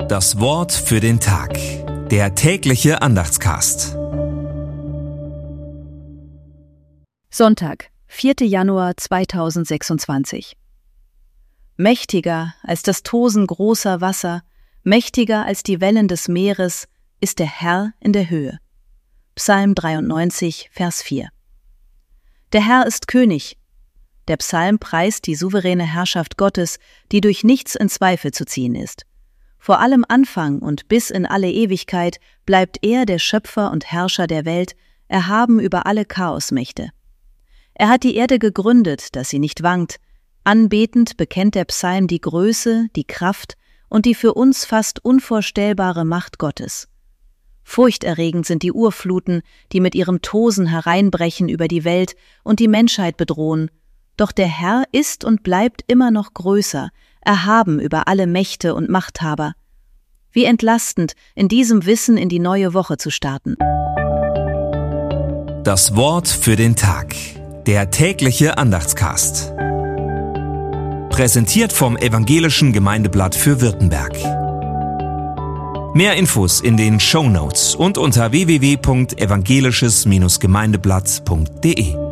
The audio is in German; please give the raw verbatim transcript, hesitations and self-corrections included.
Das Wort für den Tag. Der tägliche Andachtscast. Sonntag, vierter Januar zweitausendsechsundzwanzig. Mächtiger als das Tosen großer Wasser, mächtiger als die Wellen des Meeres, ist der Herr in der Höhe. Psalm dreiundneunzig, Vers vier. Der Herr ist König. Der Psalm preist die souveräne Herrschaft Gottes, die durch nichts in Zweifel zu ziehen ist. Vor allem Anfang und bis in alle Ewigkeit bleibt er der Schöpfer und Herrscher der Welt, erhaben über alle Chaosmächte. Er hat die Erde gegründet, dass sie nicht wankt. Anbetend bekennt der Psalm die Größe, die Kraft und die für uns fast unvorstellbare Macht Gottes. Furchterregend sind die Urfluten, die mit ihrem Tosen hereinbrechen über die Welt und die Menschheit bedrohen. Doch der Herr ist und bleibt immer noch größer, erhaben über alle Mächte und Machthaber. Wie entlastend, in diesem Wissen in die neue Woche zu starten. Das Wort für den Tag. Der tägliche Andachtscast. Präsentiert vom Evangelischen Gemeindeblatt für Württemberg. Mehr Infos in den Shownotes und unter w w w punkt evangelisches Gemeindeblatt punkt de.